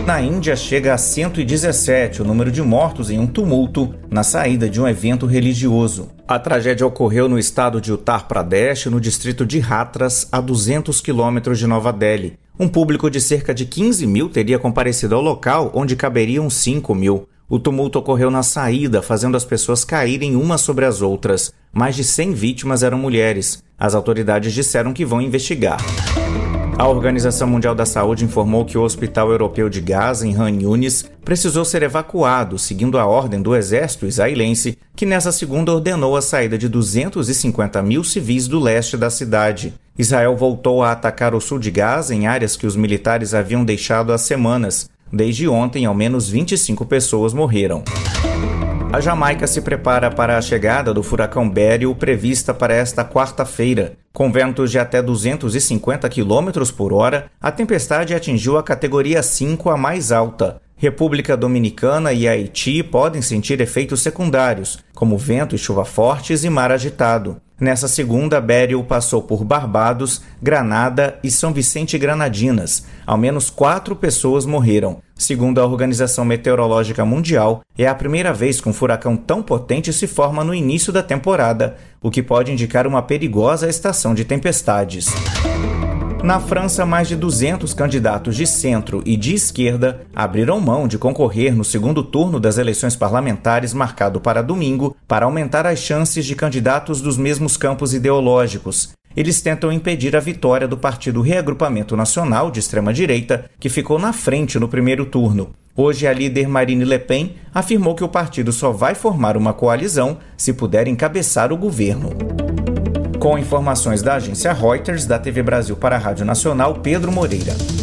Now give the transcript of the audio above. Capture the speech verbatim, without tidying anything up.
Na Índia chega a cento e dezessete o número de mortos em um tumulto na saída de um evento religioso. A tragédia ocorreu no estado de Uttar Pradesh, no distrito de Hathras, a duzentos quilômetros de Nova Delhi. Um público de cerca de quinze mil teria comparecido ao local, onde caberiam cinco mil. O tumulto ocorreu na saída, fazendo as pessoas caírem umas sobre as outras. Mais de cem vítimas eram mulheres. As autoridades disseram que vão investigar. A Organização Mundial da Saúde informou que o Hospital Europeu de Gaza, em Khan Yunis, precisou ser evacuado, seguindo a ordem do exército israelense, que nessa segunda ordenou a saída de duzentos e cinquenta mil civis do leste da cidade. Israel voltou a atacar o sul de Gaza em áreas que os militares haviam deixado há semanas. Desde ontem, ao menos vinte e cinco pessoas morreram. A Jamaica se prepara para a chegada do furacão Beryl, prevista para esta quarta-feira. Com ventos de até duzentos e cinquenta quilômetros por hora, a tempestade atingiu a categoria cinco, a mais alta. República Dominicana e Haiti podem sentir efeitos secundários, como vento e chuva fortes e mar agitado. Nessa segunda, Beryl passou por Barbados, Granada e São Vicente e Granadinas. Ao menos quatro pessoas morreram. Segundo a Organização Meteorológica Mundial, é a primeira vez que um furacão tão potente se forma no início da temporada, o que pode indicar uma perigosa estação de tempestades. Na França, mais de duzentos candidatos de centro e de esquerda abriram mão de concorrer no segundo turno das eleições parlamentares marcado para domingo para aumentar as chances de candidatos dos mesmos campos ideológicos. Eles tentam impedir a vitória do Partido Reagrupamento Nacional de extrema-direita, que ficou na frente no primeiro turno. Hoje, a líder Marine Le Pen afirmou que o partido só vai formar uma coalizão se puder encabeçar o governo. Com informações da agência Reuters, da T V Brasil para a Rádio Nacional, Pedro Moreira.